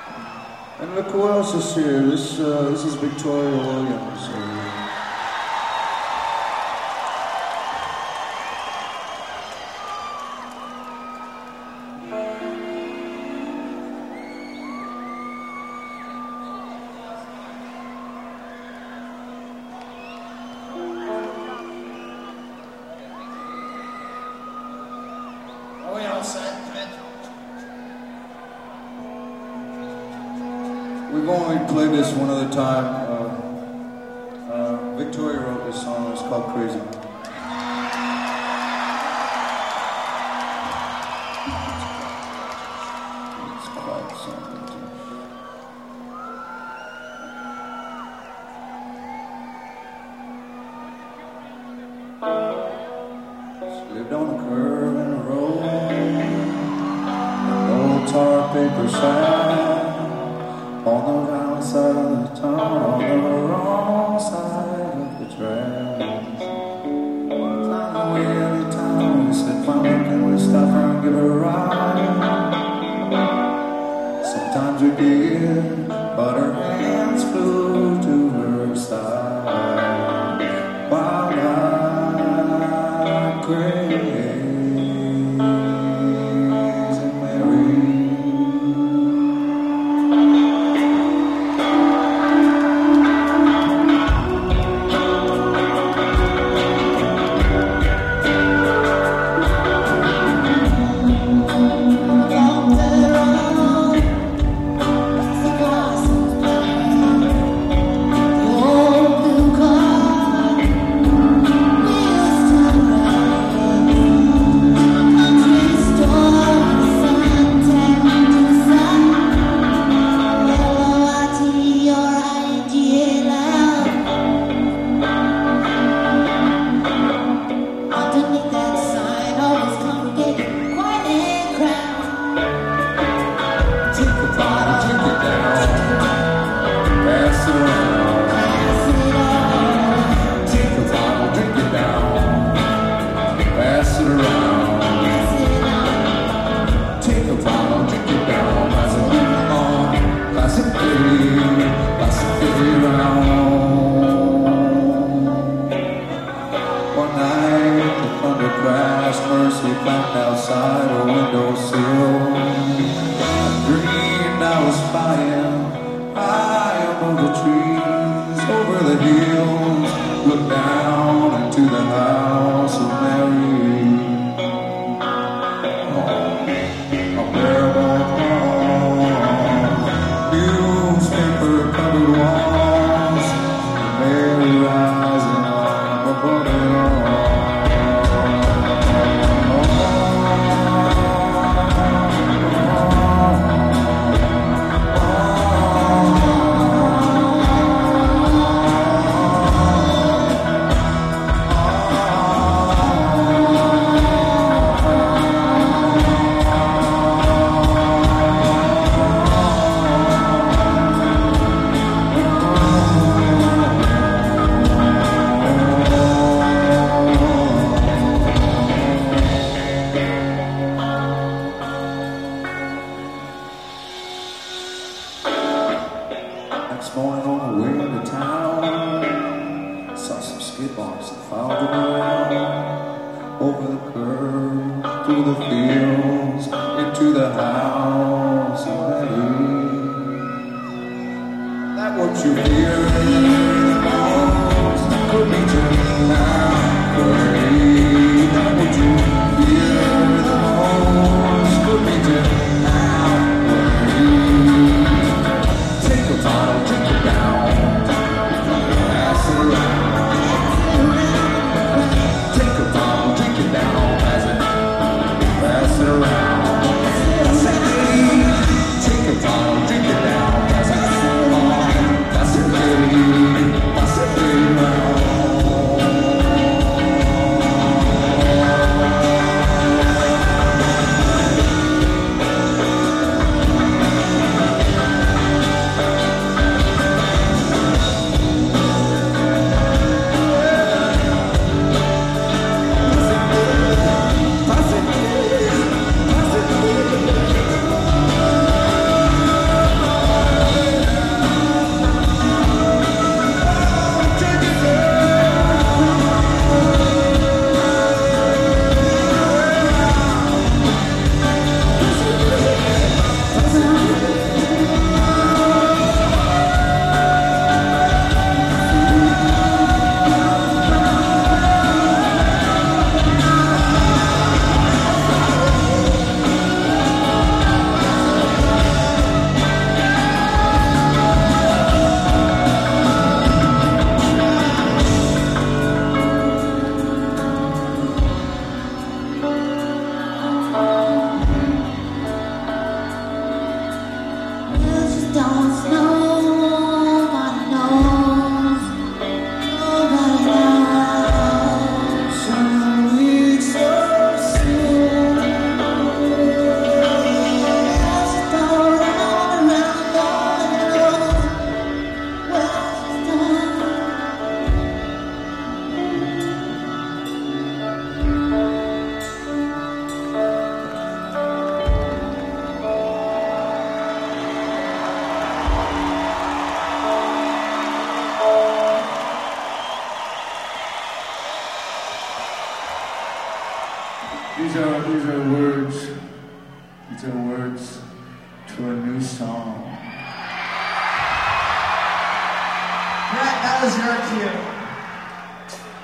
And look who else is here. This is Victoria Williams. We've only played this one other time. Victoria wrote this song. It's called Crazy. It's quite something too. She lived on a curve in the road, an old tar paper sack. On the right side of the town, on the wrong side of the tracks. Flying away every time we said, "Mama, can we stop her and give her a ride?" Sometimes we did, but her hands flew to her side. Wild-eyed, crazy Mary. One night the thunder crashed, Mercy found outside her windowsill. I dreamed I was flying high above the trees, over the hills, looked down into the house of Mary. A bare newspaper covered walls, Mary rising above it all. Next morning on the way into town, saw some skid marks that followed the ground. Over the curve, through the fields, into the house of Mary. That what you hear in the most could be just now for me. That what you hear the most could be just now for me. Take a bottle, drink it down, pass it around. Take a bottle, drink it down, pass it around. Take a bottle, drink it down, pass it around. Pass it around. Don't nobody knows. Nobody knows. Some weeks so soon. Just around all I know. Well done. These are words. These are words to a new song. Brett, that was your cue.